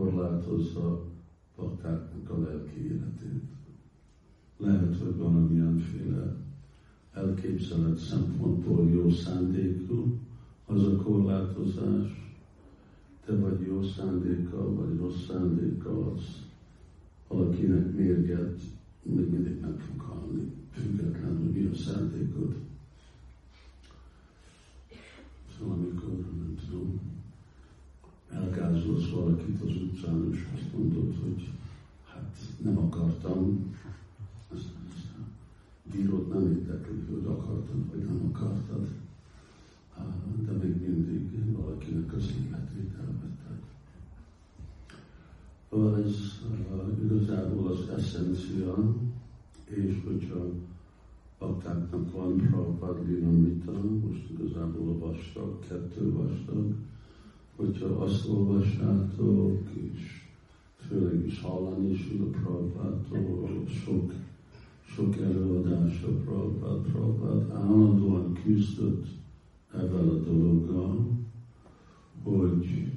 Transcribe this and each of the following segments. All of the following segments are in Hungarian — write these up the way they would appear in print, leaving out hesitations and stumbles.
korlátozza baktáknak a lelki életét. Lehet, hogy valamilyenféle elképzelet szempontból jó szándékú az a korlátozás, te vagy jó szándékkal, vagy rossz szándékkal, az valakinek mérget, még mindig meg fog halni, függetlenül mi a szándékod. Szóval amikor, nem tudom, elgázolsz valakit az utcán, és azt mondod, hogy hát nem akartam, ezt a bírót nem érdekli, hogy akartad, vagy nem akartad, de még mindig valakinek az életét elvetted. Szóval ez igazából az eszencia, és hogyha baktáknak van Prabhupád Lilamrita, most igazából a vastag, 2 vastag, hogyha azt olvassátok, és főleg is hallani is a Prabhupádtól, sok előadás a Prabhupád állandóan küzdött ezzel a dologgal, hogy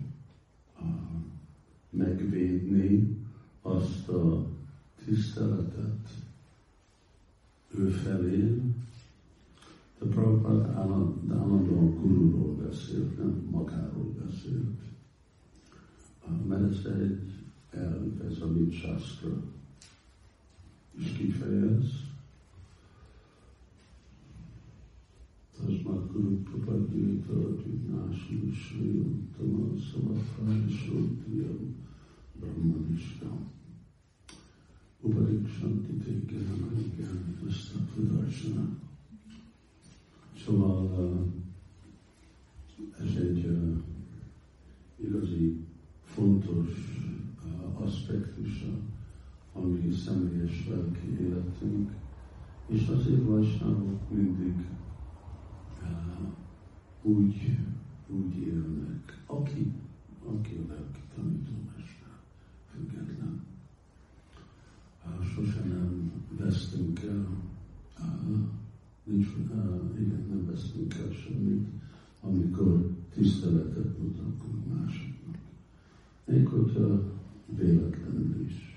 megvédni azt a tiszteletet ő felé. De Prabhupád állandóan gururól beszélt, nem magáról beszélt. Mert ez egy elv, ez a mit sásztra is kifejez. Tasmát Guru Prapadyéta, Tudnási Sriyam, Tamal Szavafáj, Sótiyam, Brahmanistam. Upariksanti Tékjánamanigyán, Asztapudarsana. Szóval ez egy igazi fontos aspektusa a mi személyes lelki életünk, és azért vajsnávok mindig úgy élnek, aki a lelki tanítómester, független. Sosem nem vesztünk el, nem vesztünk el semmit, amikor tiszteletet mutatunk másoknak. Még hogyha véletlenül is.